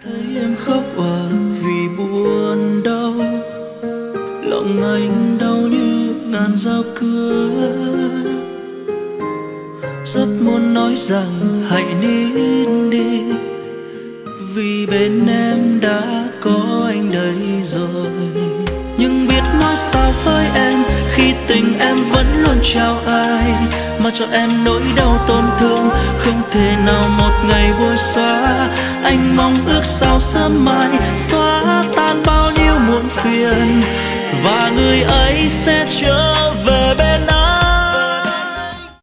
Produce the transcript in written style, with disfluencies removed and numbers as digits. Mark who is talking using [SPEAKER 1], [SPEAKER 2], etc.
[SPEAKER 1] Thấy em khóc vì buồn đau, lòng anh đau như ngàn dao cứa. Rất muốn nói rằng hãy nín đi, vì bên em đã có anh đây rồi. Nhưng biết nói sao với em khi tình em vẫn luôn trao ai, mà cho em nỗi đau tổn thương không thể nào một ngày vơi xóa. Anh mong ước sao sớm mai xóa tan bao nhiêu muộn phiền, và người ấy sẽ trở về bên anh.